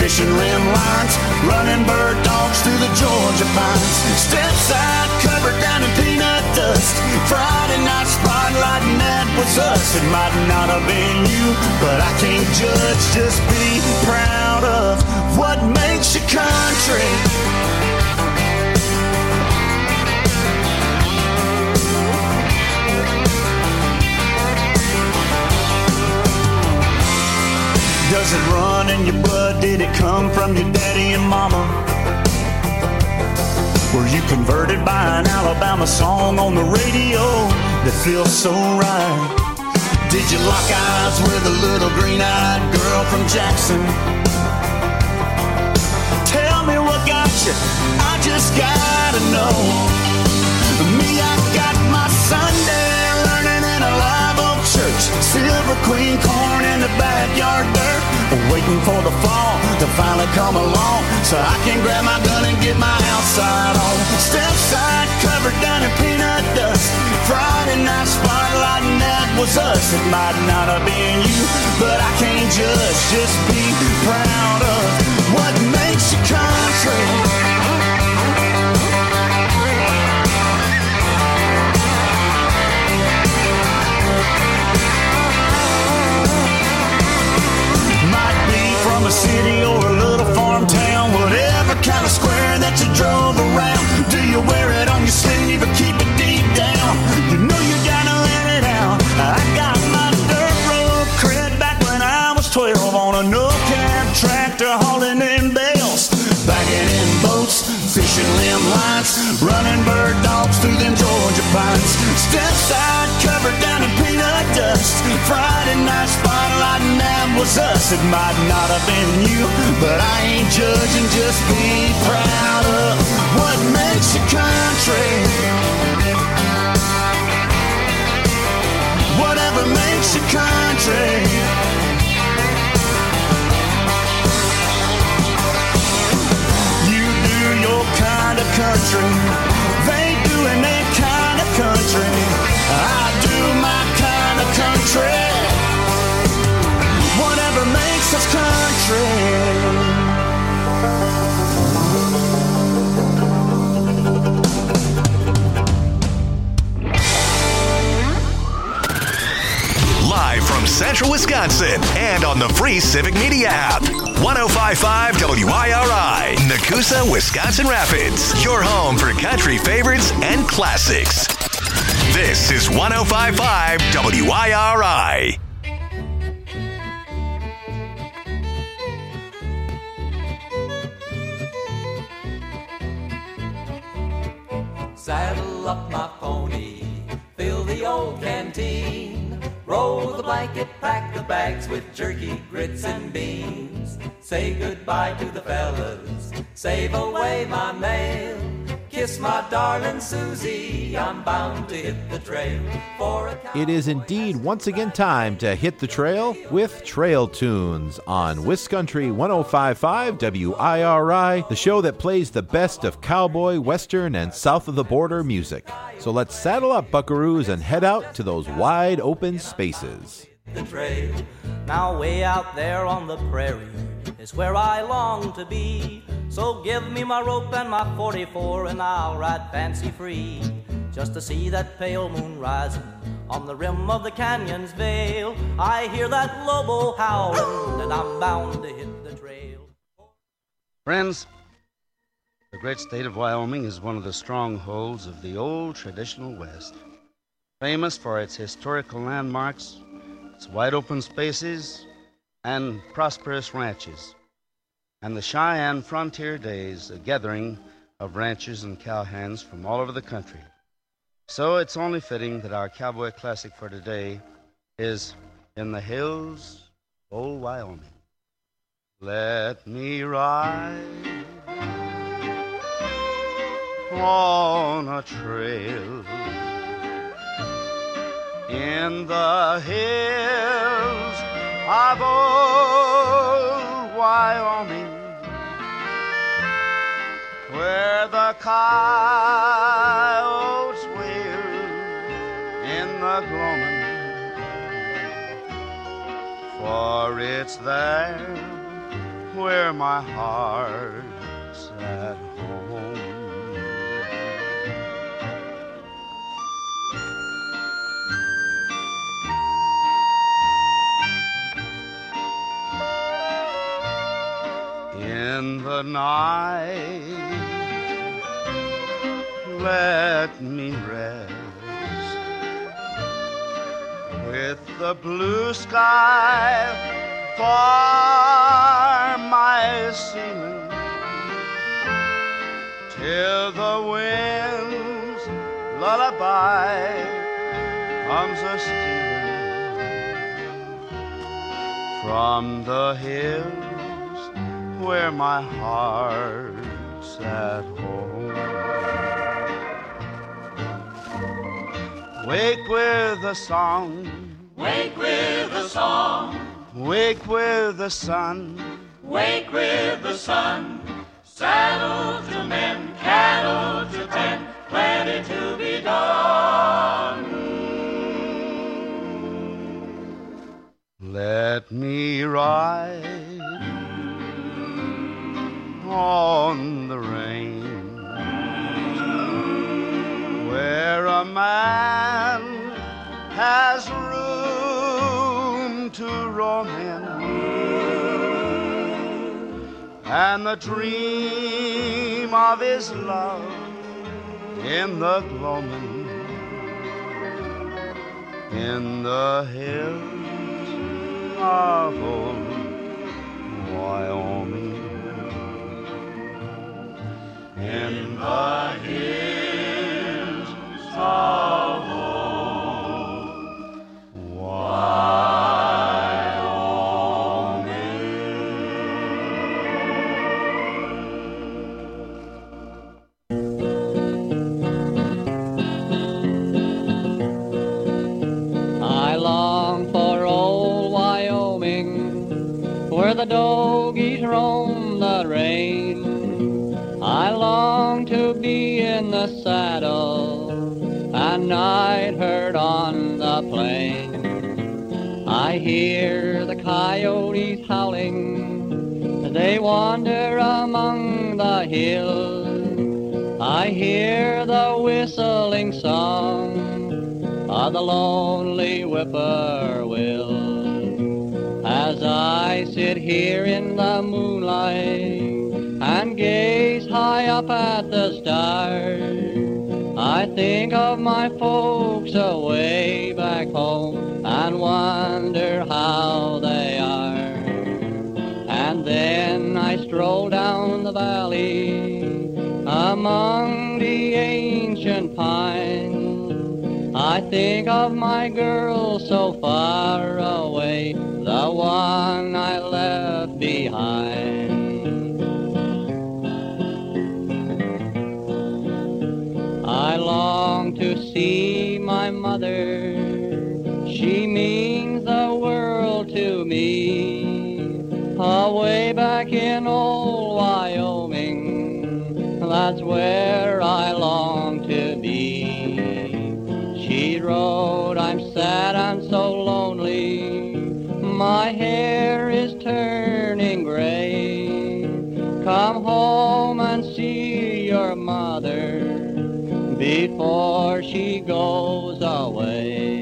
fishing limb lines, running bird dogs through the Georgia pines. Step side covered down in peanut dust. Friday night spotlight and that was us. It might not have been you, but I can't judge. Just be proud of what makes you country. Does it run in your blood? Did it come from your daddy and mama? Were you converted by an Alabama song on the radio that feels so right? Did you lock eyes with a little green-eyed girl from Jackson? Tell me what got you, I just gotta know. Me, I got my Sunday learning in a live oak church. Silver Queen corn in the backyard dirt. Waiting for the fall to finally come along so I can grab my gun and get my outside on. Step side covered down in peanut dust. Friday night spotlight and that was us. It might not have been you, but I can't judge. Just be proud of what makes you country. From a city or a little farm town, whatever kind of square that you drove around. Do you wear it on your sleeve or keep it deep down? You know you gotta let it out. I got my dirt road cred back when I was 12 on a no-cab tractor hauling in bales, bagging in boats, fishing limb lines, running bird dogs through them Georgia pines. Step side covered down in peanut dust. Friday night spotlight and that was us. It might not have been you, but I ain't judging. Just be proud of what makes you country. Whatever makes you country. You do your kind of country. They doing their kind of country. I do my kind of country. Whatever makes us country. Live from Central Wisconsin and on the free Civic Media app. 105.5 WIRI, Nakusa, Wisconsin Rapids. Your home for country favorites and classics. This is 105.5 WIRI. Saddle up my pony, fill the old canteen, roll the blanket, pack the bags with jerky, grits, and beans. Say goodbye to the fellas, save away my mail. Kiss my darling Susie, I'm bound to hit the trail. It is indeed once again time to hit the trail with Trail Tunes on WisCountry 105.5 WIRI, the show that plays the best of cowboy, western, and south of the border music. So let's saddle up, buckaroos, and head out to those wide open spaces. The trail. Now way out there on the prairie is where I long to be. So give me my rope and my 44 and I'll ride fancy free, just to see that pale moon rising on the rim of the canyon's veil. I hear that lobo howling and I'm bound to hit the trail. Friends, the great state of Wyoming is one of the strongholds of the old traditional West, famous for its historical landmarks, its wide open spaces, and prosperous ranches. And the Cheyenne frontier days, a gathering of ranchers and cowhands from all over the country. So it's only fitting that our cowboy classic for today is In the Hills, Old Wyoming. Let me ride on a trail in the hills of old Wyoming, where the coyotes wail in the gloaming, for it's there where my heart's at home. In the night, let me rest with the blue sky for my ceiling, till the wind's lullaby comes a-stealing from the hills where my heart's at home. Wake with a song, Wake with a song, wake with the sun, wake with the sun. Saddle to mend, cattle to tend, plenty to be done. let me ride on the range where a man has room to roam in, and the dream of his love in the gloaming in the hills of old Wyoming. In the hills of old Wyoming. I long for old Wyoming, where the dogies roam the range. I long to be in the saddle and night herd on the plain. I hear the coyotes howling, they wander among the hills. I hear the whistling song of the lonely whippoorwill. As I sit here in the moonlight and gaze high up at the stars, I think of my folks away back home and wonder how they are. And then I stroll down the valley among the ancient pines. I think of my girl so far away, the one I left behind. I long to see my mother, she means the world to me. Away back in old Wyoming, that's where I long to be. She wrote, I'm sad and so lonely, my hair is turning gray. Come home and see your mother before she goes away.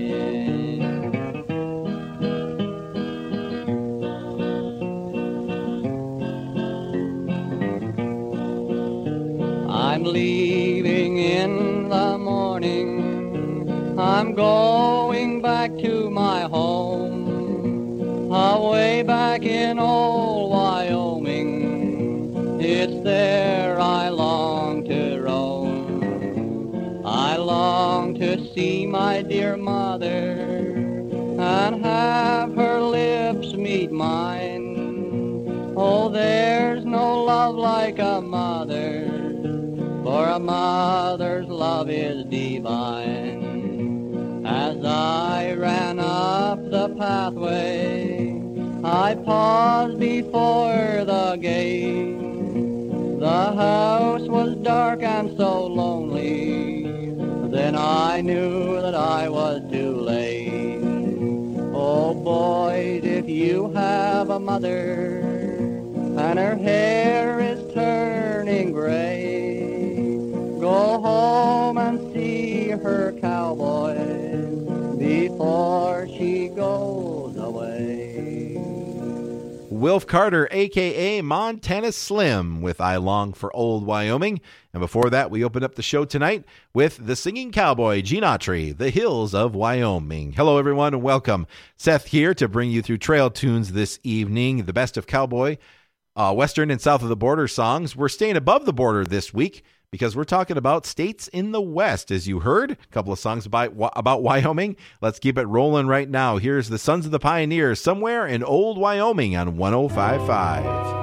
I'm leaving in the morning, I'm going back to my home, away back in old Wyoming. It's there I long to roam. I long to see my dear mother and have her lips meet mine. Oh, there's no love like a mother, for a mother's love is divine. As I ran up the pathway, I paused before the gate. The house was dark and so lonely, then I knew that I was too late. Oh boys, if you have a mother and her hair is turning gray. Go home and see her, cowboy, before she goes away. Wilf Carter, a.k.a. Montana Slim, with I Long for Old Wyoming. And before that, we opened up the show tonight with the singing cowboy, Gene Autry, The Hills of Wyoming. Hello, everyone, and welcome. Seth here to bring you through Trail Tunes this evening, the best of cowboy, Western and south of the border songs. We're staying above the border this week because we're talking about states in the West. As you heard, a couple of songs about Wyoming. Let's keep it rolling right now. Here's the Sons of the Pioneers, Somewhere in Old Wyoming on 105.5.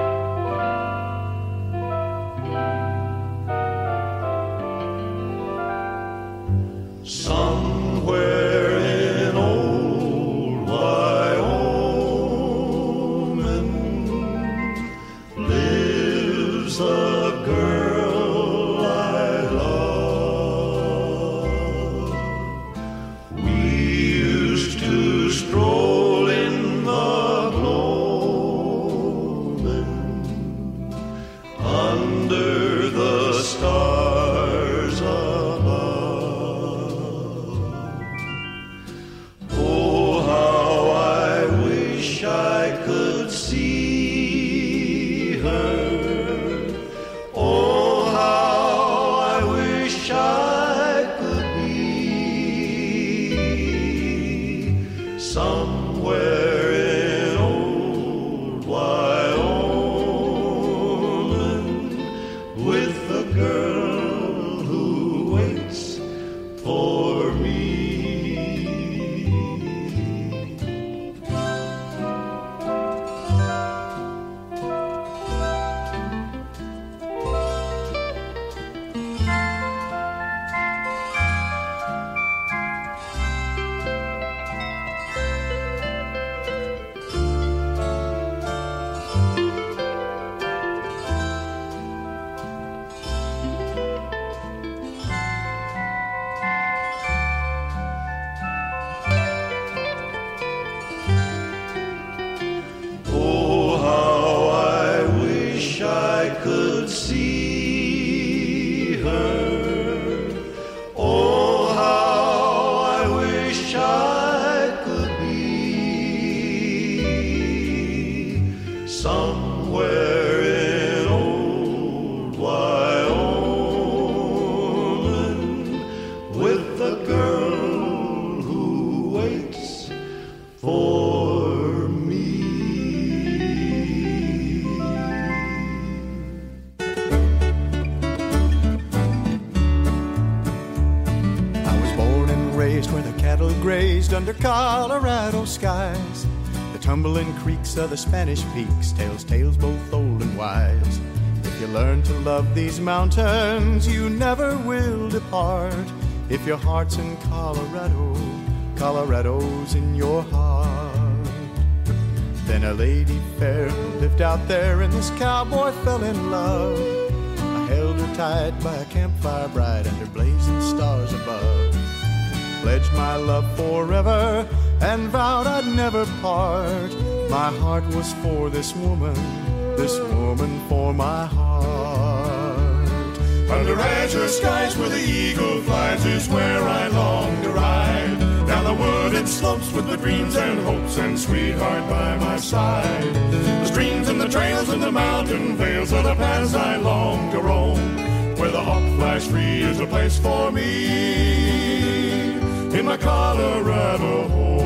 Somewhere in old Wyoming lives a girl I love. We used to stroll in the gloaming under the stars above. I could see her. Oh, how I wish I could be somewhere in old Wyoming with the girl who waits for me. Under Colorado skies, the tumbling creeks of the Spanish peaks tells tales both old and wise. If you learn to love these mountains, you never will depart. If your heart's in Colorado, Colorado's in your heart. Then a lady fair who lived out there and this cowboy fell in love. I held her tight by a campfire bright under blazing stars above. Pledged my love forever and vowed I'd never part. My heart was for this woman for my heart. Under azure skies where the eagle flies is where I long to ride. Down the wooded slopes with the dreams and hopes and sweetheart by my side. The streams and the trails and the mountain vales are the paths I long to roam. Where the hawk flies free is a place for me in my Colorado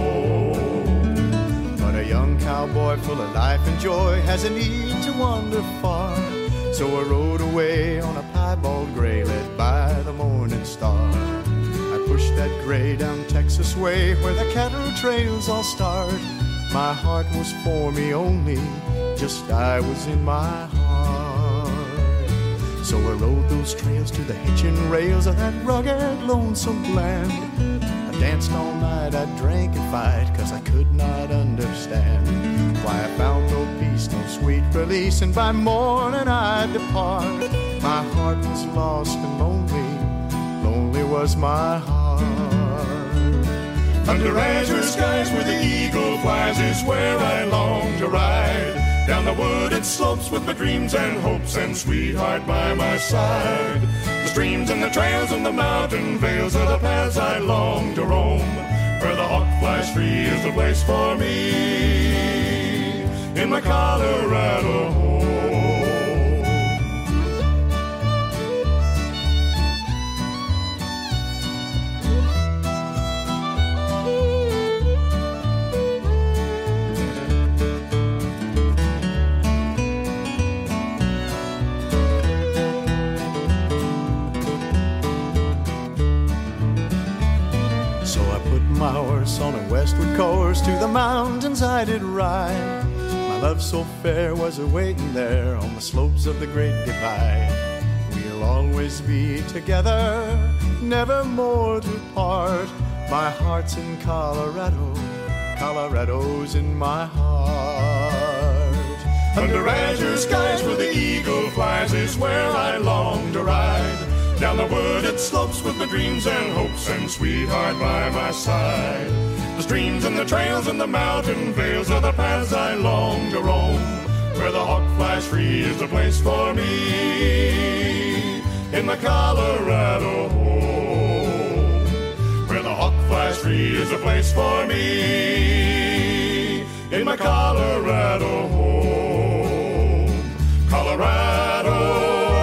home. But a young cowboy full of life and joy has a need to wander far. So I rode away on a piebald gray led by the morning star. I pushed that gray down Texas way where the cattle trails all start. My heart was for me only, just I was in my heart. So I rode those trails to the hitching rails of that rugged, lonesome land. Danced all night, I drank and fight, 'cause I could not understand why I found no peace, no sweet release, and by morning I'd depart. My heart was lost and lonely, lonely was my heart. Under azure skies where the eagle flies is where I long to ride. Down the wooded slopes with my dreams and hopes and sweetheart by my side. The streams and the trails and the mountain vales are the paths I long to roam. Where the hawk flies free is the place for me in my Colorado home. My horse on a westward course to the mountains I did ride. My love so fair was a-waiting there on the slopes of the Great Divide. We'll always be together, never more to part. My heart's in Colorado, Colorado's in my heart. Under azure skies where the eagle flies is where I long to ride. Down the wooded slopes with my dreams and hopes and sweetheart by my side. The streams and the trails and the mountain vales are the paths I long to roam. Where the hawk flies free is the place for me in my Colorado home. Where the hawk flies free is the place for me in my Colorado home. Colorado.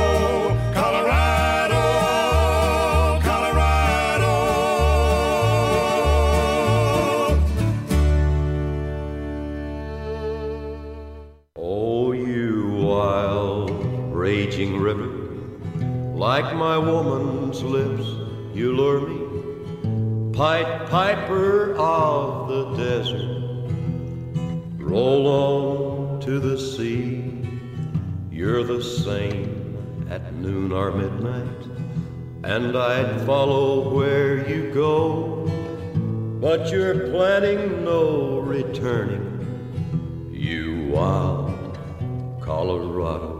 Raging river, like my woman's lips, you lure me. Pied Piper of the desert, roll on to the sea. You're the same at noon or midnight, and I'd follow where you go. But you're planning no returning, you wild Colorado.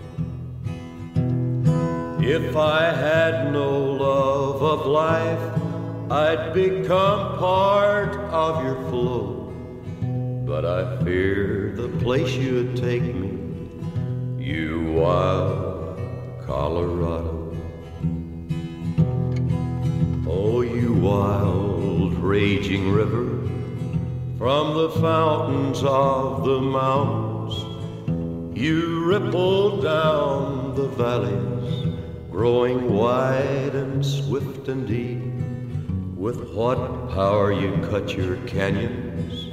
If I had no love of life, I'd become part of your flow. But I fear the place you'd take me, you wild Colorado. Oh, you wild raging river, from the fountains of the mountains, you ripple down the valleys, growing wide and swift and deep. With what power you cut your canyons.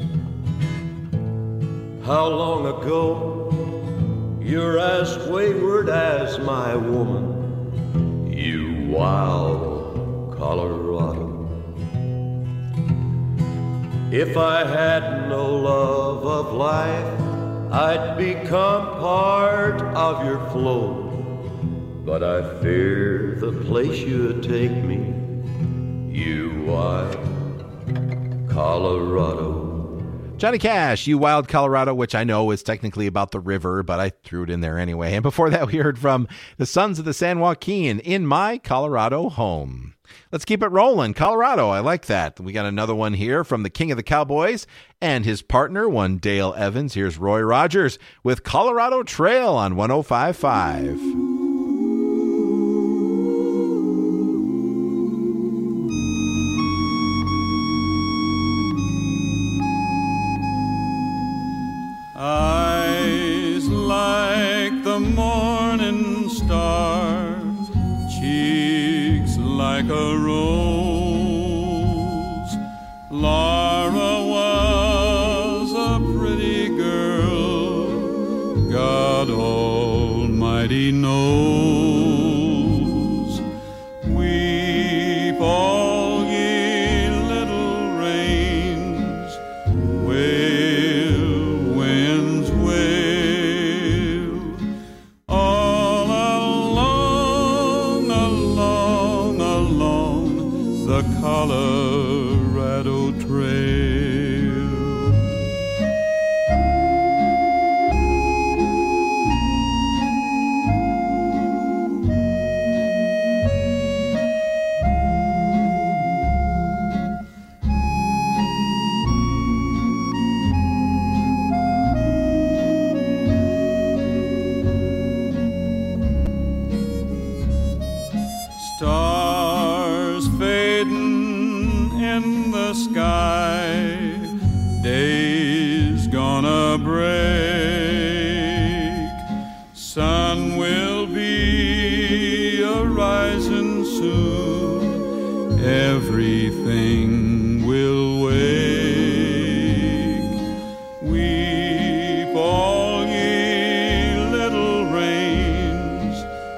How long ago you're as wayward as my woman, you wild Colorado. If I had no love of life, I'd become part of your flow. But I fear the place you'd take me, you wild Colorado. Johnny Cash, You Wild Colorado, which I know is technically about the river, but I threw it in there anyway. And before that, we heard from the Sons of the San Joaquin, In My Colorado Home. Let's keep it rolling. Colorado, I like that. We got another one here from the King of the Cowboys and his partner, one Dale Evans. Here's Roy Rogers with Colorado Trail on 105.5. Eyes like the morning star, cheeks like a rose. Laura was a pretty girl, God Almighty knows. Weep all ye little rains, Colorado Trail. sky. Day's gonna break. Sun will be a-rising soon. Everything will wake. Weep all ye little rains.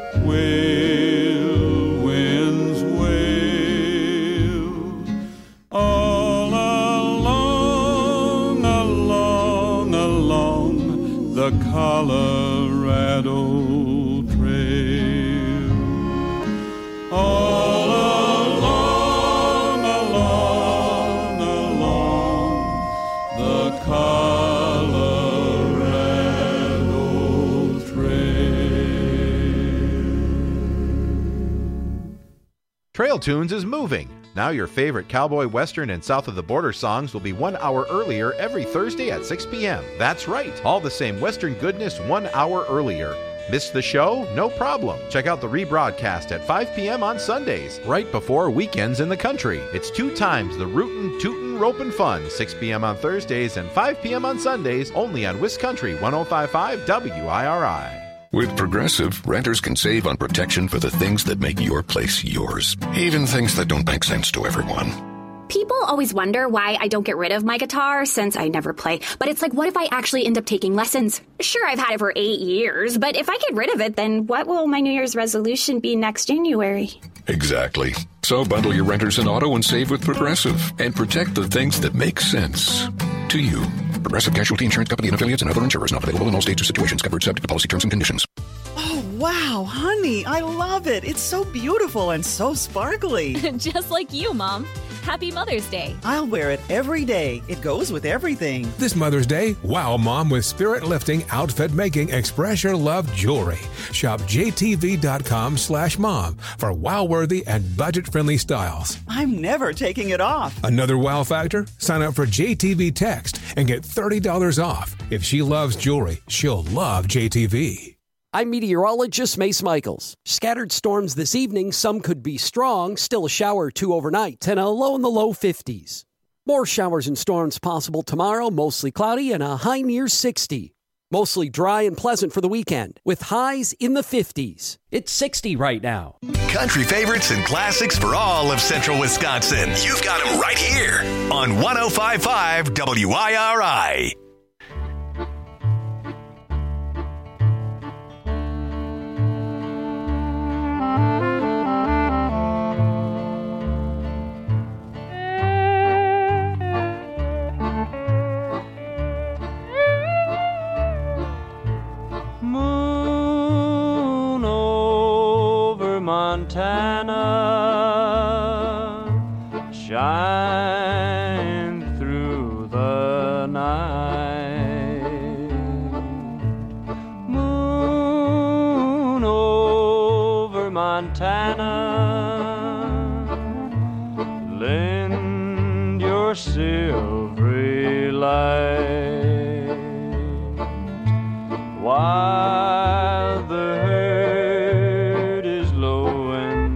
Wail, winds, wail. All along, along, along the Colorado Trail. All along, along, along the Colorado Trail. Trail Tunes is moving. Now your favorite cowboy, western, and south of the border songs will be 1 hour earlier every Thursday at 6 p.m. That's right, all the same western goodness 1 hour earlier. Missed the show? No problem. Check out the rebroadcast at 5 p.m. on Sundays, right before weekends in the country. It's 2 times the rootin', tootin', ropin' fun, 6 p.m. on Thursdays and 5 p.m. on Sundays, only on Wiscountry 105.5 WIRI. With Progressive, renters can save on protection for the things that make your place yours, even things that don't make sense to everyone. People always wonder why I don't get rid of my guitar since I never play. But it's like, what if I actually end up taking lessons? Sure, I've had it for 8 years, but if I get rid of it, then what will my New Year's resolution be next January? Exactly. So bundle your renters and auto and save with Progressive and protect the things that make sense to you. Progressive Casualty Insurance Company and affiliates and other insurers not available in all states or situations, covered subject to policy terms and conditions. Oh, wow, honey, I love it. It's so beautiful and so sparkly. Just like you, Mom. Happy Mother's Day. I'll wear it every day. It goes with everything. This Mother's Day, wow Mom with spirit-lifting, outfit-making, express your love jewelry. Shop jtv.com/mom for wow-worthy and budget-friendly styles. I'm never taking it off. Another wow factor? Sign up for JTV Text and get $30 off. If she loves jewelry, she'll love JTV. I'm meteorologist Mace Michaels. Scattered storms this evening. Some could be strong. Still a shower or 2 overnight and a low in the low 50s. More showers and storms possible tomorrow. Mostly cloudy and a high near 60. Mostly dry and pleasant for the weekend with highs in the 50s. It's 60 right now. Country favorites and classics for all of central Wisconsin. You've got them right here on 105.5 WIRI. Moon over Montana, shine through the night. Moon over Montana, lend your silvery light. While the herd is lowing,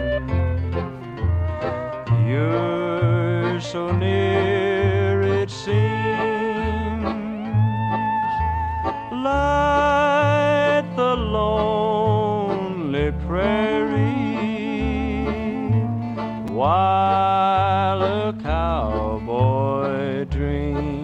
you're so near it seems. Light the lonely prairie while a cowboy dreams.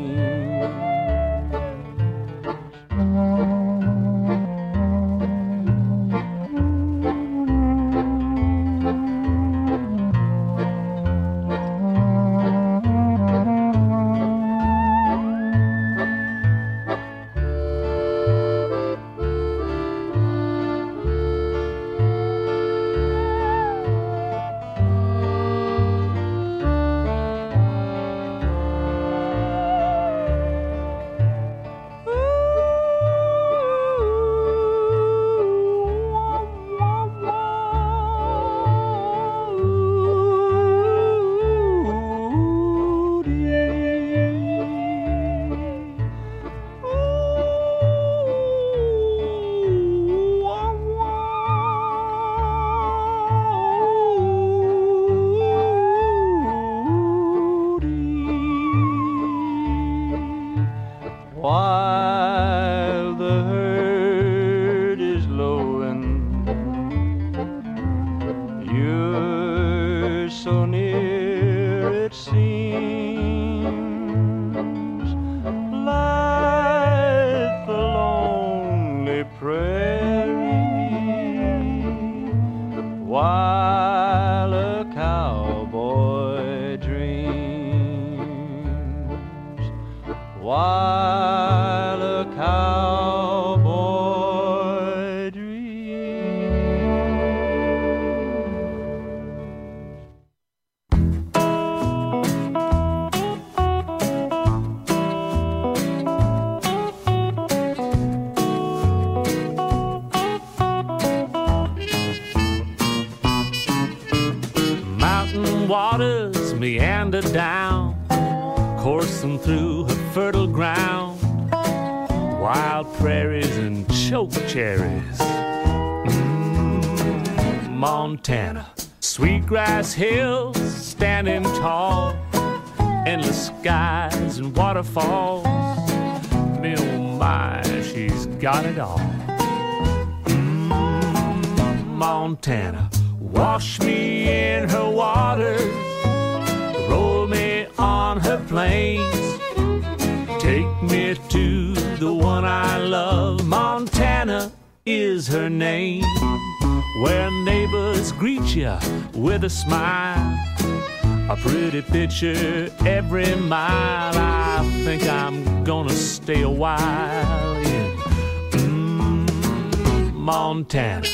while a cowboy dreams, while a cowboy dreams. Mountain waters meander down, coursing through her fertile ground. Wild prairies and choke cherries. Montana. Sweetgrass hills standing tall, endless skies and waterfalls. Me, oh my, she's got it all. Montana. Wash me in her waters, roll me on her plains, take me to the one I love. Montana is her name, where neighbors greet you with a smile, a pretty picture every mile. I think I'm gonna stay a while in Montana.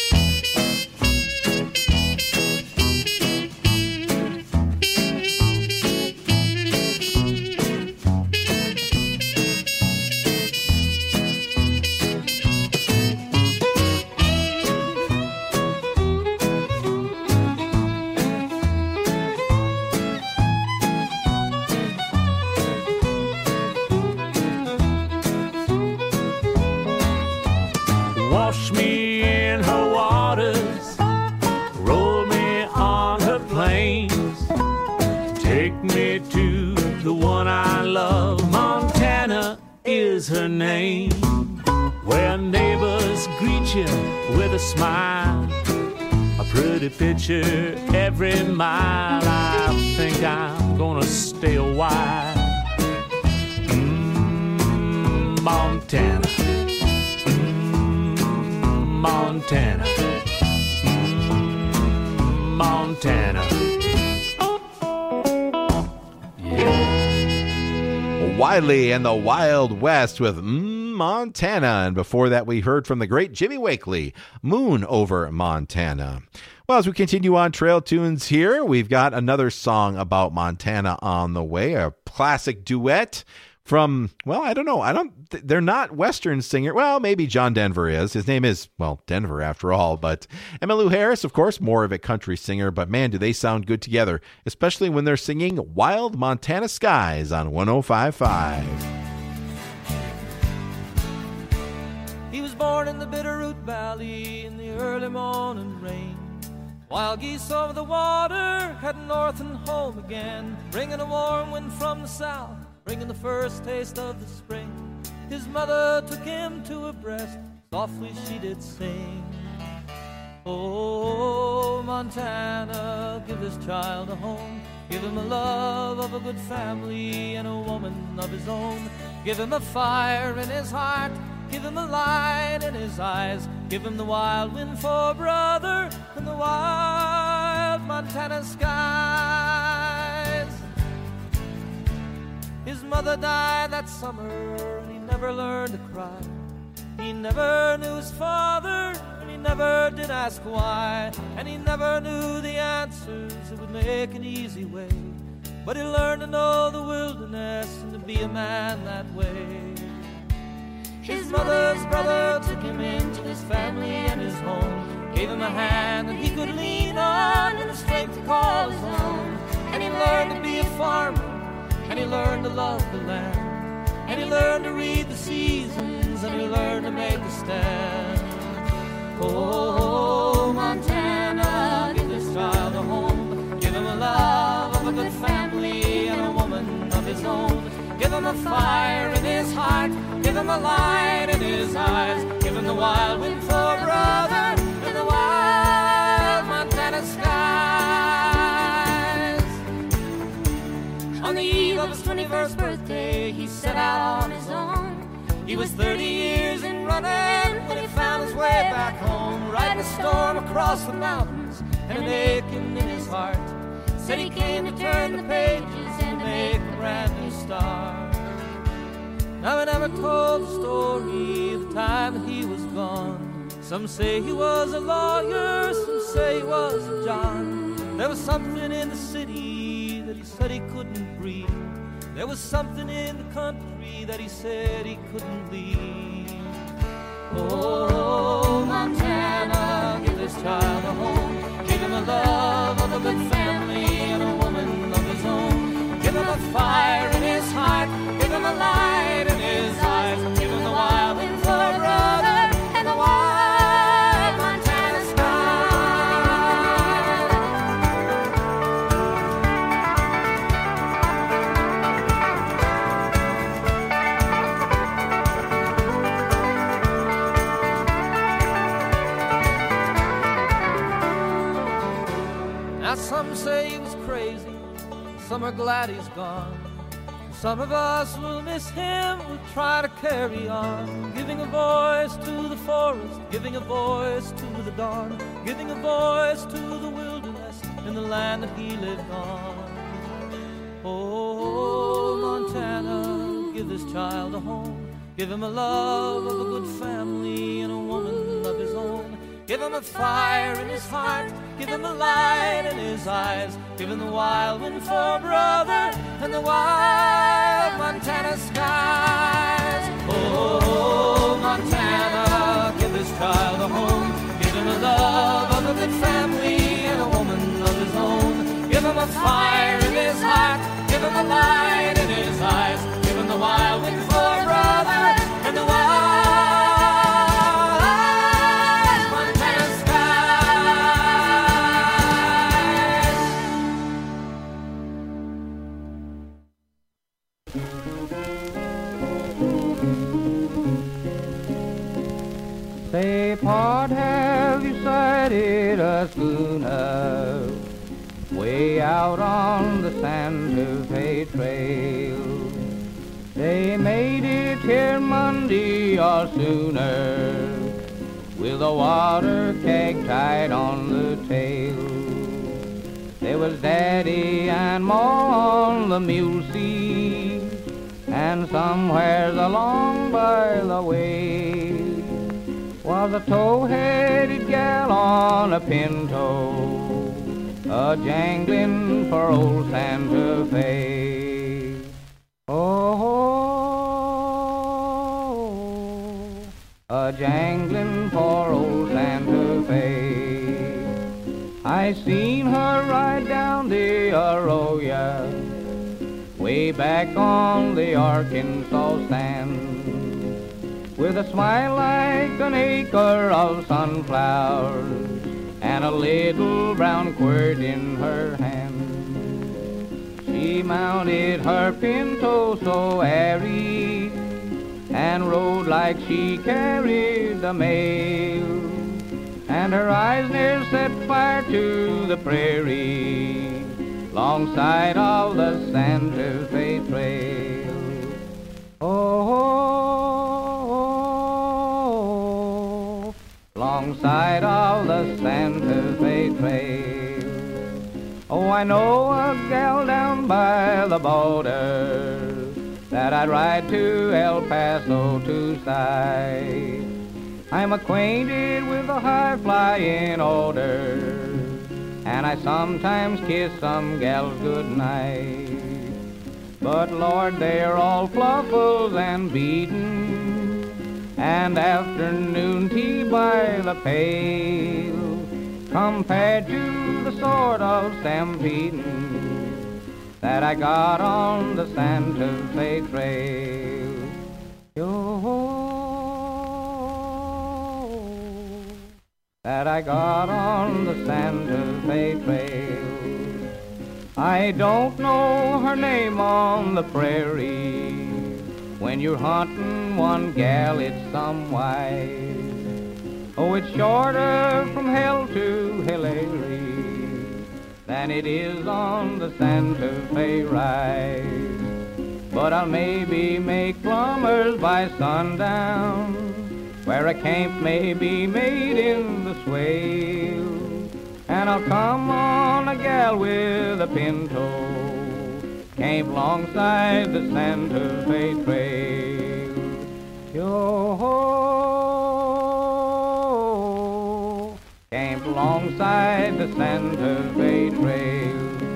Wash me in her waters, roll me on her plains, take me to the one I love. Montana is her name, where neighbors greet you with a smile, a pretty picture every mile. I think I'm gonna stay a while. Montana. Montana, Montana. Wiley and the Wild West with Montana. And before that, we heard from the great Jimmy Wakely, Moon Over Montana. Well, as we continue on Trail Tunes here, we've got another song about Montana on the way, a classic duet from, well, I don't know. They're not Western singer. Well, maybe John Denver is. His name is, well, Denver after all. But Emmylou Harris, of course, more of a country singer. But man, do they sound good together, especially when they're singing Wild Montana Skies on 105.5. He was born in the Bitterroot Valley in the early morning rain. Wild geese over the water, heading north and home again, bringing a warm wind from the south, bringing the first taste of the spring. His mother took him to her breast, softly she did sing. Oh, Montana, give this child a home. Give him a love of a good family and a woman of his own. Give him a fire in his heart, give him a light in his eyes. Give him the wild wind for brother and the wild Montana skies. His mother died that summer and he never learned to cry. He never knew his father and he never did ask why. And he never knew the answers that would make an easy way. But he learned to know the wilderness and to be a man that way. His mother's brother took him into his family and his home, gave him a hand that he could lean on and the strength to call his own. And he learned to be a farmer, and he learned to love the land, and he learned to read the seasons, and he learned to make a stand. Oh, Montana, give this child a home, give him a love of a good family and a woman of his own. Give him a fire in his heart, give him a light in his eyes. Give him the wild wind for brother and the wild Montana skies. On the eve of his 21st birthday, he set out on his own. He was 30 years in running when he found his way back home, riding a storm across the mountains and an aching in his heart. Said he came to turn the pages and to make a brand new start. Now I never told the story the time that he was gone. Some say he was a lawyer, some say he was a John. There was something in the city that he said he couldn't breathe. There was something in the country that he said he couldn't leave. Oh, Montana, give this child a home. Give him a love of a good family and a woman of his own. Give him a fire in his heart. Give him a light in his eyes. Give him the wild wind for a brother and the wild Montana sky. Now some say he was crazy, some are glad he's gone. Some of us will miss him, we'll try to carry on. Giving a voice to the forest, giving a voice to the dawn, giving a voice to the wilderness in the land that he lived on. Oh, Montana, give this child a home. Give him a love of a good family and a woman of his own. Give him a fire in his heart, give him a light in his eyes. Give him the wild wind for a brother and the wild Montana skies. Oh, Montana, give this child a home. Give him a love of a good family and a woman of his own. Give him a fire in his heart, give him a light in his eyes. Give him the wild wind for a brother and the wild Say, Pard, have you sighted a schooner way out on the Santa Fe Trail? They made it here Monday or sooner with a water keg tied on the tail. There was Daddy and Ma on the mule seat, and somewheres along by the way was a tow-headed gal on a pinto, a-jangling for old Santa Fe. Oh, a-jangling for old Santa Fe. I seen her ride down the Arroyo, way back on the Arkansas sand, with a smile like an acre of sunflowers and a little brown quirt in her hand. She mounted her pinto so airy and rode like she carried the mail, and her eyes near set fire to the prairie longside of the Santa Fe Trail. Oh, alongside of the Santa Fe Trail. Oh, I know a gal down by the border that I'd ride to El Paso to sight. I'm acquainted with the high-flying order, and I sometimes kiss some gals goodnight. But Lord, they're all fluffles and beaten, and afternoon tea by the pail, compared to the sort of stampeding that I got on the Santa Fe Trail. That I got on the Santa Fe Trail. I don't know her name on the prairie. When you're hunting one gal, it's some white. Oh, it's shorter from hell to Hillary than it is on the Santa Fe rise. But I'll maybe make plumbers by sundown, where a camp may be made in the swale, And I'll come on a gal with a pinto, camp alongside the Santa Fe Trail. Yo-ho, camp alongside the Santa Fe Trail.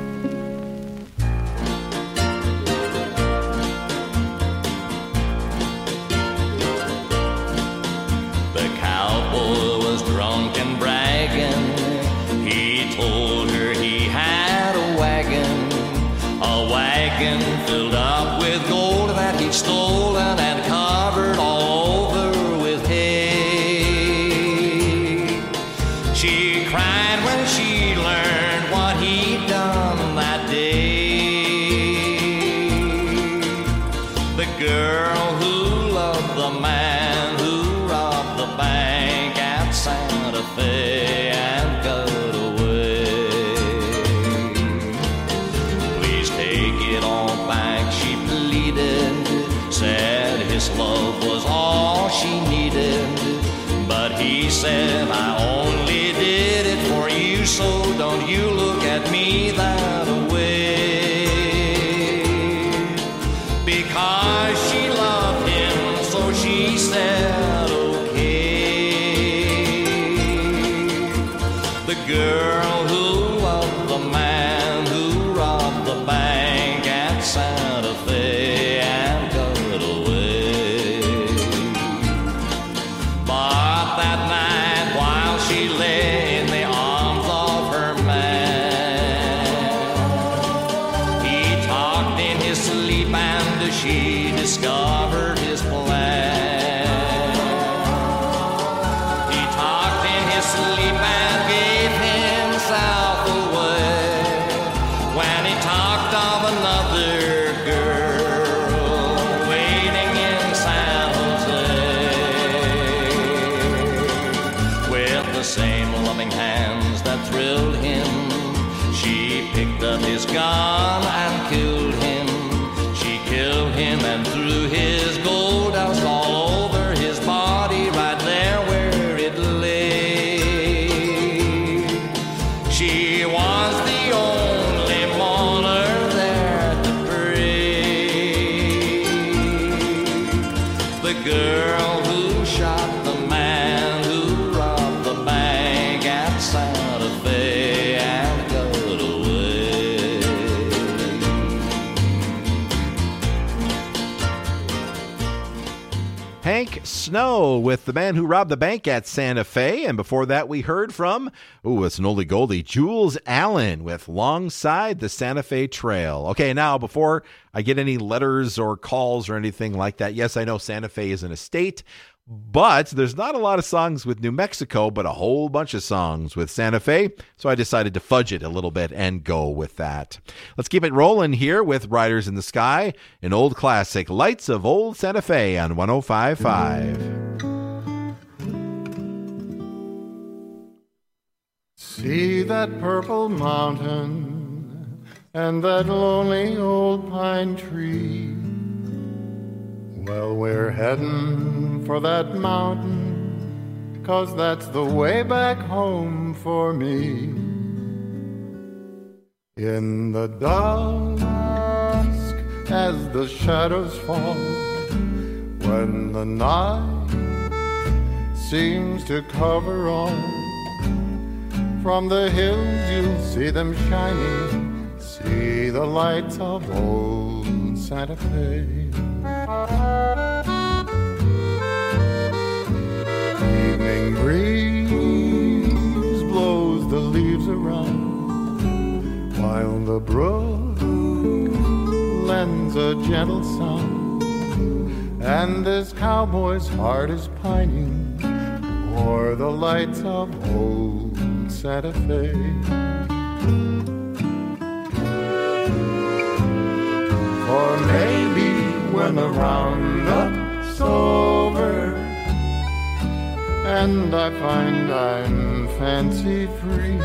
The cowboy was drunk and bragging. He told her he had a wagon filled up with gold that he'd stolen and covered all over with hay. She cried when she learned what he'd done that day. The girl who loved the man who robbed the bank at Santa Fe and got away. Please take it all back, she pleaded, said his love was all she needed. But he said, I only did it for you, so don't you look at me that way. Because she loved him, so she said, the girl who loved the man who robbed the bank at Santa Fe and got away. But that night while she lay in the arms of her man, he talked in his sleep and she discovered his plan. He talked in his sleep and gave himself away when he talked of another girl waiting in San Jose. With the same loving hands that thrilled him, she picked up his gun and killed him. She killed him and threw his gold dust all over his body right there where it lay. She was the only mourner there to pray. The girl who shot the man who robbed the bank at Santa Fe and got away. Hank Snow with The Man Who Robbed the Bank at Santa Fe. And before that, we heard from, it's an oldie goldie, Jules Allen with Alongside the Santa Fe Trail. Okay, now, before I get any letters or calls or anything like that, yes, I know Santa Fe is an estate, but there's not a lot of songs with New Mexico, but a whole bunch of songs with Santa Fe. So I decided to fudge it a little bit and go with that. Let's keep it rolling here with Riders in the Sky, an old classic, Lights of Old Santa Fe on 105.5. See that purple mountain and that lonely old pine tree. Well, we're heading for that mountain, 'cause that's the way back home for me. In the dusk, as the shadows fall, when the night seems to cover all, from the hills you'll see them shining, see the lights of old Santa Fe. Evening breeze blows the leaves around, while the brook lends a gentle sound, and this cowboy's heart is pining for the lights of old Santa Fe. Or maybe when the roundup's over and I find I'm fancy free,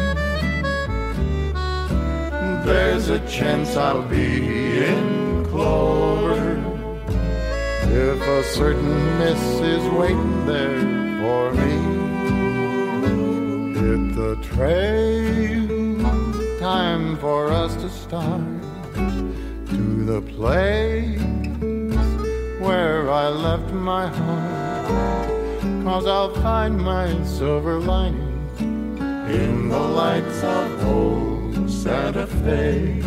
there's a chance I'll be in clover, if a certain miss is waiting there for me. Hit the trail, time for us to start to the place where I left my heart. 'Cause I'll find my silver lining in the lights of old Santa Fe.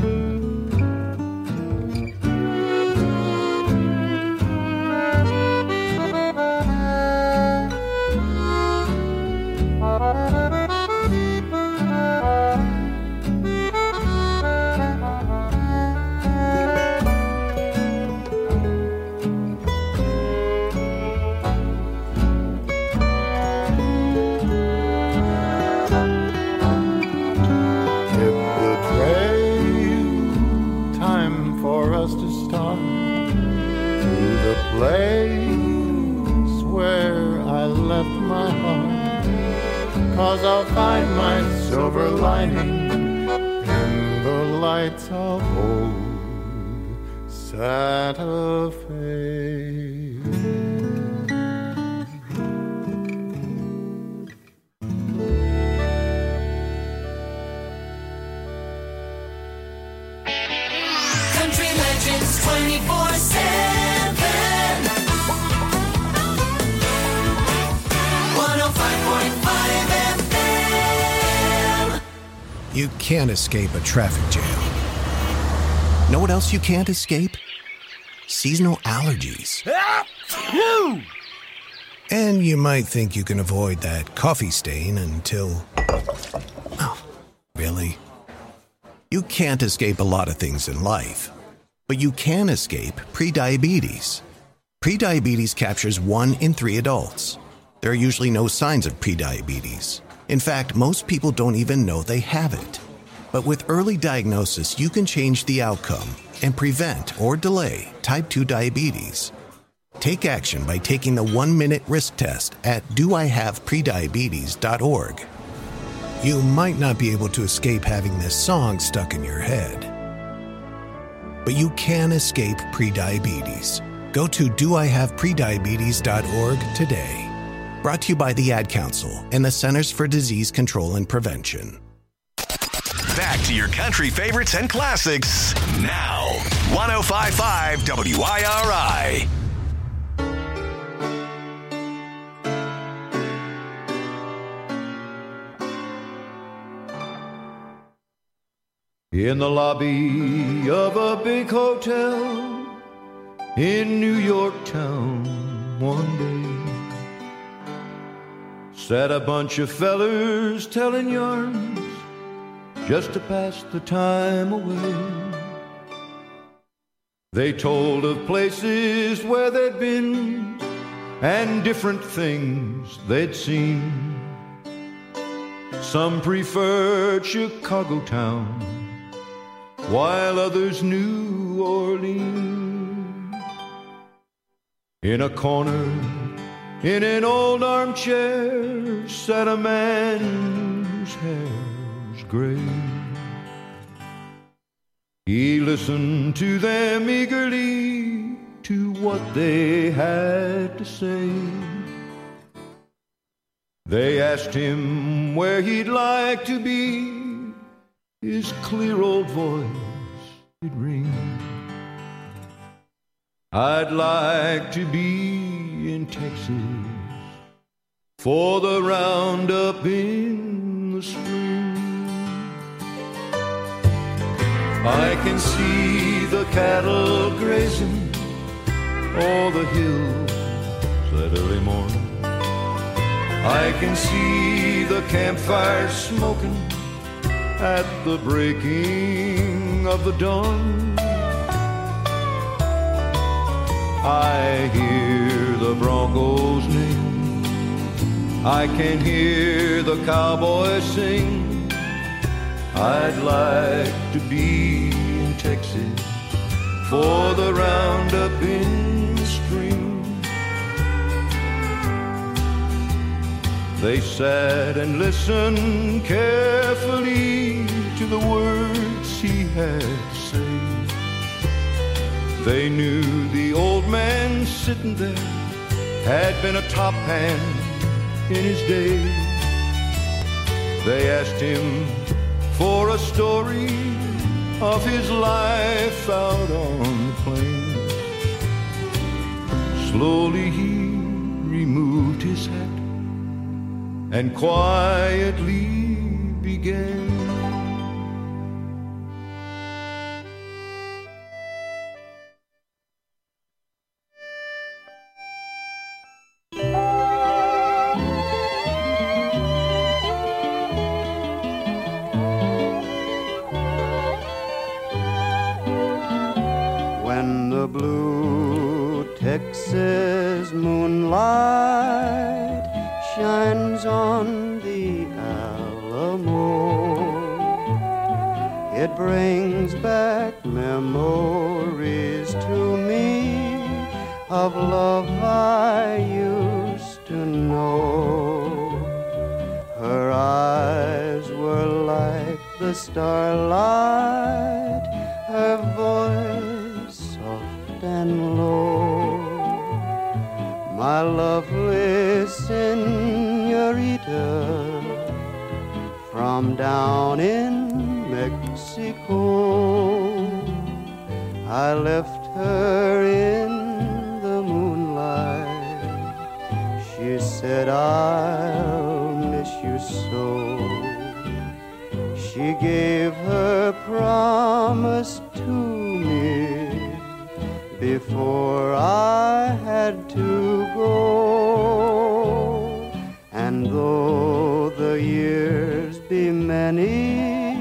Place where I left my heart, 'cause I'll find my silver lining in the lights of old Santa Fe. Country Legends 24/7. 105.5 FM. You can't escape a traffic jam. Know what else you can't escape? Seasonal allergies. And you might think you can avoid that coffee stain until... Oh, really? You can't escape a lot of things in life, but you can escape prediabetes. Prediabetes captures 1 in 3 adults. There are usually no signs of prediabetes. In fact, most people don't even know they have it. But with early diagnosis, you can change the outcome and prevent or delay type 2 diabetes. Take action by taking the 1-minute risk test at doihaveprediabetes.org. You might not be able to escape having this song stuck in your head, but you can escape prediabetes. Go to doihaveprediabetes.org today. Brought to you by the Ad Council and the Centers for Disease Control and Prevention. Back to your country favorites and classics now. 105.5 WIRI. In the lobby of a big hotel in New York town one day sat a bunch of fellers telling yarns just to pass the time away. They told of places where they'd been and different things they'd seen. Some preferred Chicago town, while others New Orleans. In a corner, in an old armchair, sat a man whose hair's gray. He listened to them eagerly, to what they had to say. They asked him where he'd like to be. His clear old voice did ring. I'd like to be in Texas for the roundup in the spring. I can see the cattle grazing o'er the hills that early morning. I can see the campfire smoking at the breaking of the dawn. I hear the Broncos name, I can hear the cowboys sing. I'd like to be in Texas for the roundup in the spring. They sat and listened carefully to the words he had to say. They knew the old man sitting there had been a top hand in his day. They asked him for a story of his life out on the plains. Slowly he removed his hat and quietly began. When the blue Texas moonlight shines on the Alamo, it brings back memories to me of love I used to know. Her eyes were like the starlight, her voice soft and low. My lovely senorita from down in Mexico, I left her in the moonlight. She said, I'll miss you so. She gave her promise to me before I had to go. And though the years be many,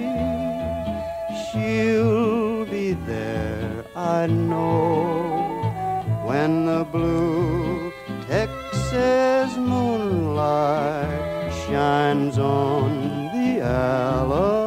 she'll be there, I know, when the blue Texas moonlight shines on the Alamo.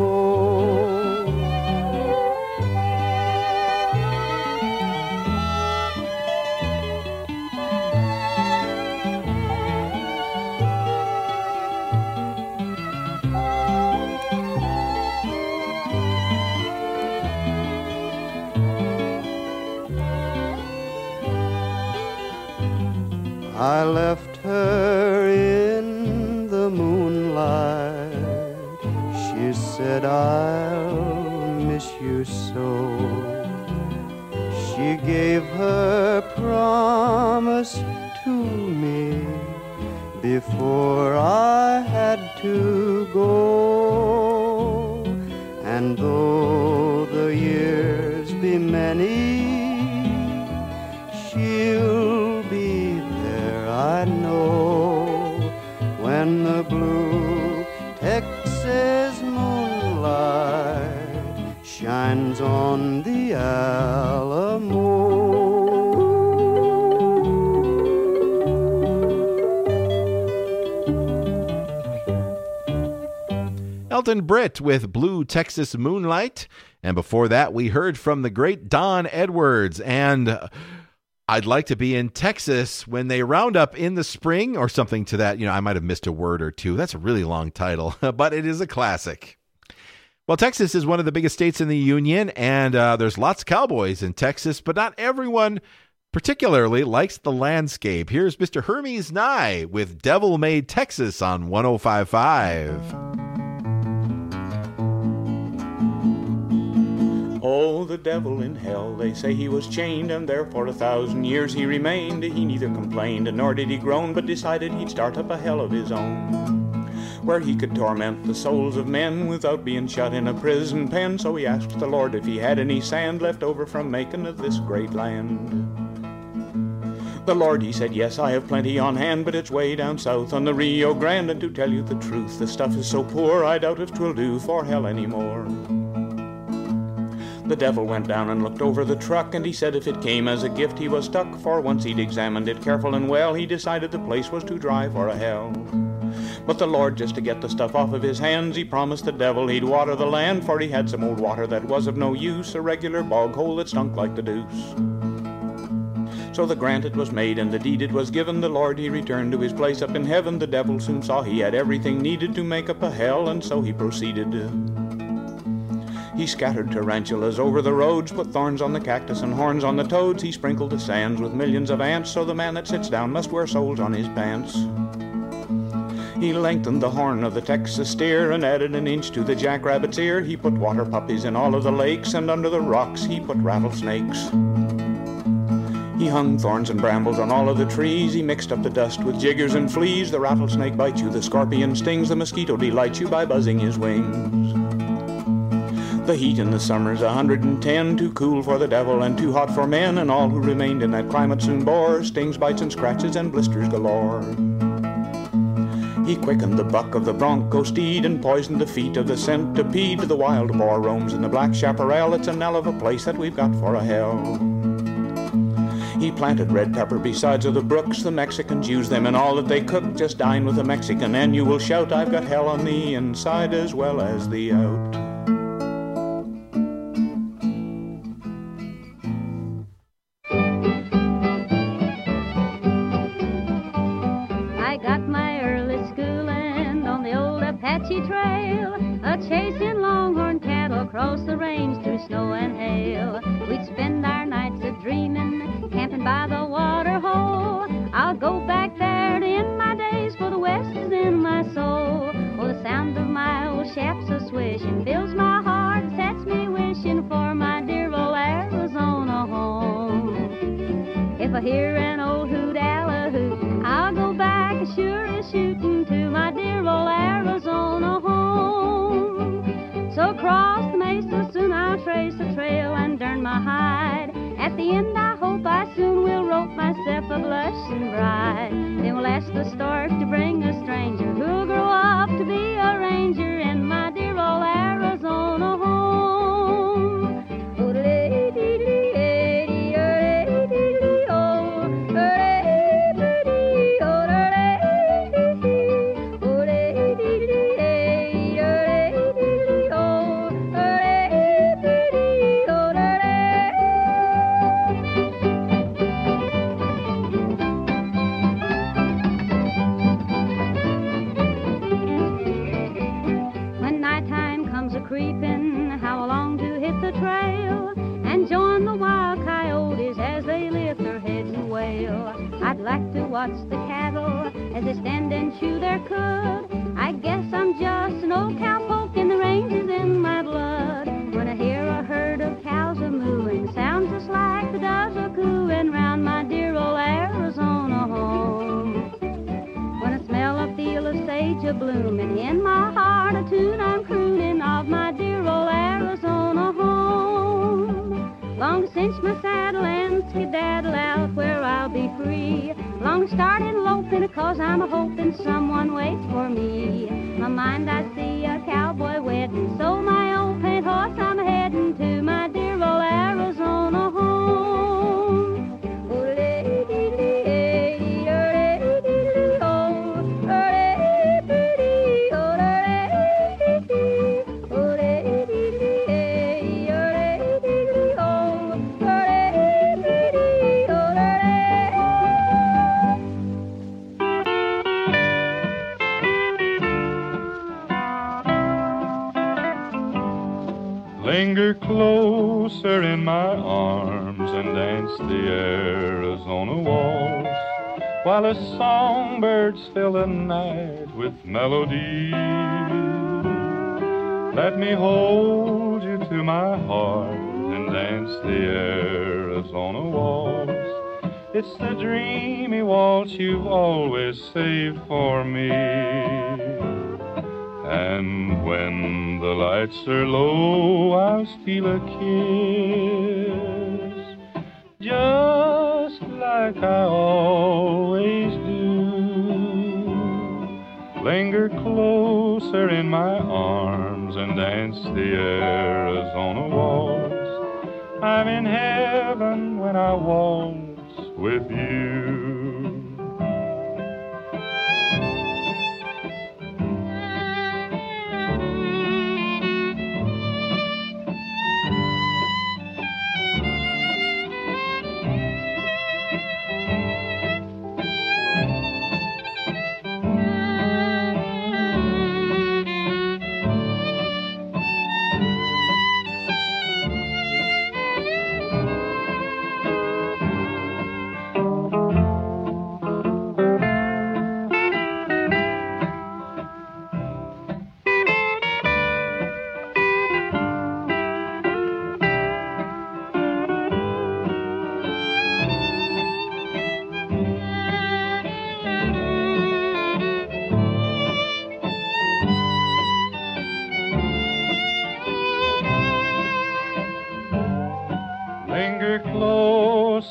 I left her in the moonlight. She said, I'll miss you so. She gave her promise to me before I had to go. And though the years be many, she'll be there, I know, when the blue Texas moonlight shines on the Alamo. Elton Britt with Blue Texas Moonlight. And before that, we heard from the great Don Edwards and I'd Like to Be in Texas when they round up in the spring or something to that. You know, I might have missed a word or two. That's a really long title, but it is a classic. Well, Texas is one of the biggest states in the Union, and there's lots of cowboys in Texas, but not everyone particularly likes the landscape. Here's Mr. Hermes Nye with Devil Made Texas on 105.5. Oh, the devil in hell, they say he was chained, and there for 1,000 years he remained. He neither complained nor did he groan, but decided he'd start up a hell of his own, where he could torment the souls of men without being shut in a prison pen. So he asked the Lord if he had any sand left over from making of this great land. The Lord, he said, yes, I have plenty on hand, but it's way down south on the Rio Grande, and to tell you the truth, the stuff is so poor, I doubt if 'twill do for hell anymore. The devil went down and looked over the truck, and he said if it came as a gift he was stuck, for once he'd examined it careful and well, he decided the place was too dry for a hell. But the Lord, just to get the stuff off of his hands, he promised the devil he'd water the land, for he had some old water that was of no use, a regular bog hole that stunk like the deuce. So the grant it was made and the deed it was given, the Lord he returned to his place up in heaven. The devil soon saw he had everything needed to make up a hell, and so he proceeded. He scattered tarantulas over the roads, put thorns on the cactus and horns on the toads. He sprinkled the sands with millions of ants, so the man that sits down must wear soles on his pants. He lengthened the horn of the Texas steer and added an inch to the jackrabbit's ear. He put water puppies in all of the lakes, and under the rocks he put rattlesnakes. He hung thorns and brambles on all of the trees. He mixed up the dust with jiggers and fleas. The rattlesnake bites you, the scorpion stings, the mosquito delights you by buzzing his wings. The heat in the summer's 110, too cool for the devil and too hot for men, and all who remained in that climate soon bore stings, bites, and scratches, and blisters galore. He quickened the buck of the bronco steed and poisoned the feet of the centipede. The wild boar roams in the black chaparral. It's an hell of a place that we've got for a hell. He planted red pepper besides of the brooks. The Mexicans use them in all that they cook. Just dine with a Mexican and you will shout, I've got hell on the inside as well as the out. I got my early schooling on the old Apache Trail, chasing longhorn cattle across the range through snow and hail. We'd spend our nights a-dreaming, camping by the water hole. I'll go back there to end my days, for the West is in my soul. Oh, the sound of my old shaps a-swishing fills my heart, sets me wishing for my dear old Arizona home. If I hear an old hoot-alla-hoot, I'll go back as sure as shooting to my dear old Arizona home. So across the mesa soon I'll trace the trail and burn my hide. At the end I hope I soon will rope myself a blushing bride. Then we'll ask the stars to bring a stranger who'll grow up to be a ranger in my dear old Arizona home. Creeping, how I long to hit the trail and join the wild coyotes as they lift their heads and wail. I'd like to watch the cattle as they stand and chew their cud. I guess I'm just an old cowpoke and the range is in my blood. When I hear a herd of cows a-mooing, sounds just like the doves a-cooing round my dear old Arizona home. When I smell a field of sage a-blooming, in my heart a tune I'm crooning of my dear old Arizona home. Long to cinch my saddle and skedaddle out where I'll be free. Long to start eloping, 'cause I'm a-hoping someone waits for me. My mind I see a cowboy wedding, so my old paint horse I'm heading to my dear old Arizona home. Linger closer in my arms and dance the Arizona waltz, while the songbirds fill the night with melody. Let me hold you to my heart and dance the Arizona waltz. It's the dreamy waltz you've always saved for me. And when the lights are low, I'll steal a kiss, just like I always do. Linger closer in my arms and dance the Arizona waltz. I'm in heaven when I waltz with you.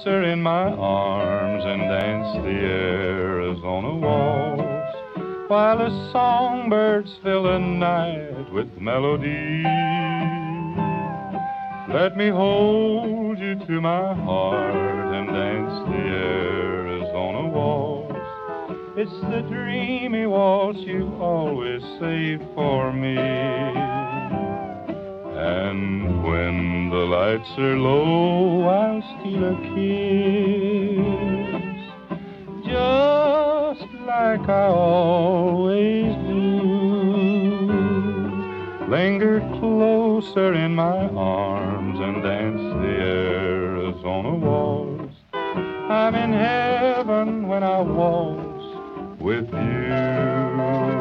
closer in my arms and dance the Arizona waltz, while the songbirds fill the night with melody. Let me hold you to my heart and dance the Arizona waltz. It's the dreamy waltz you always saved for me. And when the lights are low, I'll steal a kiss, just like I always do. Linger closer in my arms and dance the Arizona waltz. I'm in heaven when I waltz with you.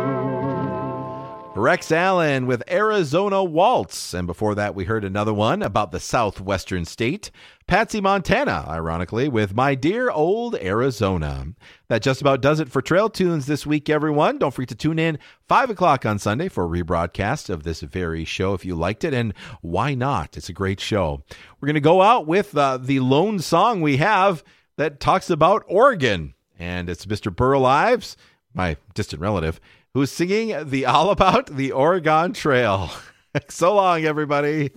Rex Allen with Arizona Waltz. And before that, we heard another one about the southwestern state. Patsy Montana, ironically, with My Dear Old Arizona. That just about does it for Trail Tunes this week, everyone. Don't forget to tune in 5 o'clock on Sunday for a rebroadcast of this very show if you liked it. And why not? It's a great show. We're going to go out with the lone song we have that talks about Oregon. And it's Mr. Burl Ives, my distant relative, who's singing All About the Oregon Trail. So long, everybody.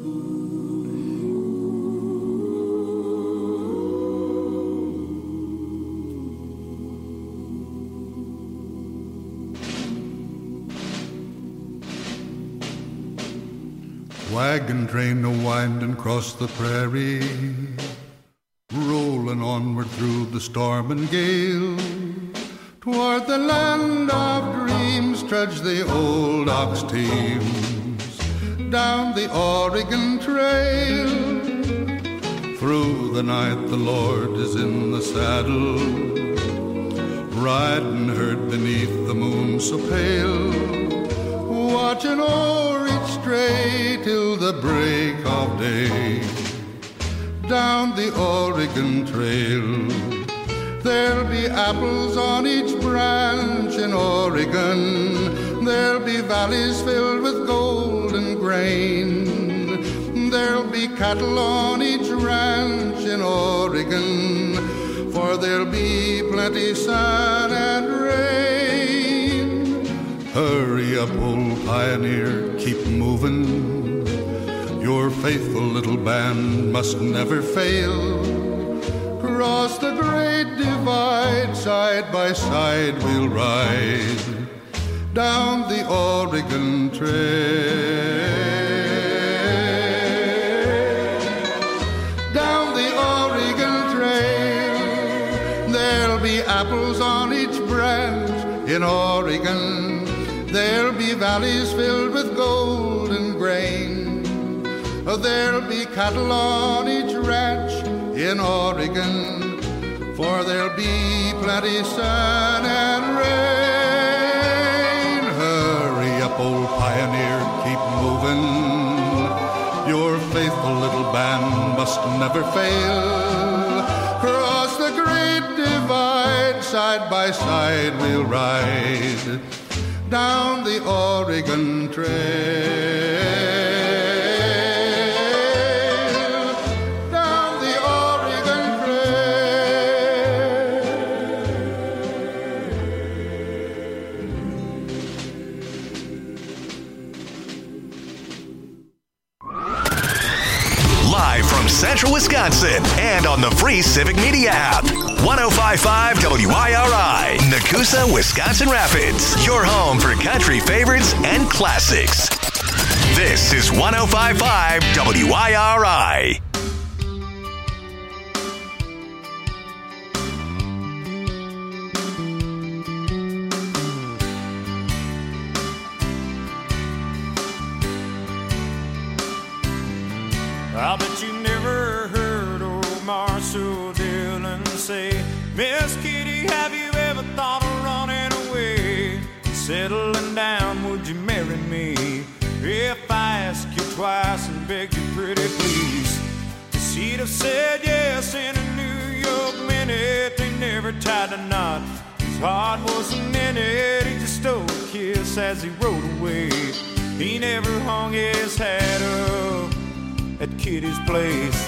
Wagon train a-winding across the prairie, rolling onward through the storm and gale. Toward the land of dreams trudge the old ox teams down the Oregon Trail. Through the night the Lord is in the saddle, riding herd beneath the moon so pale, watching o'er each stray till the break of day. Down the Oregon Trail, there'll be apples on each branch in Oregon. There'll be valleys filled with golden grain. There'll be cattle on each ranch in Oregon, for there'll be plenty sun and rain. Hurry up, old pioneer, keep moving. Your faithful little band must never fail. Across the great divide, side by side we'll ride down the Oregon Trail. Down the Oregon Trail, there'll be apples on each branch in Oregon. There'll be valleys filled with golden grain. There'll be cattle on each ranch in Oregon, for there'll be plenty sun and rain. Hurry up, old pioneer, keep moving. Your faithful little band must never fail. Cross the great divide, side by side we'll ride down the Oregon Trail. Central Wisconsin and on the free Civic Media app. 105.5 WIRI, Nakusa, Wisconsin Rapids. Your home for country favorites and classics. This is 105.5 WIRI. I bet you never heard old Marshall Dillon say, Miss Kitty, have you ever thought of running away? Settling down, would you marry me? If I ask you twice and beg you pretty please. She'd have said yes in a New York minute. They never tied a knot, his heart wasn't in it. He just stole a kiss as he rode away. He never hung his hat up at Kitty's place.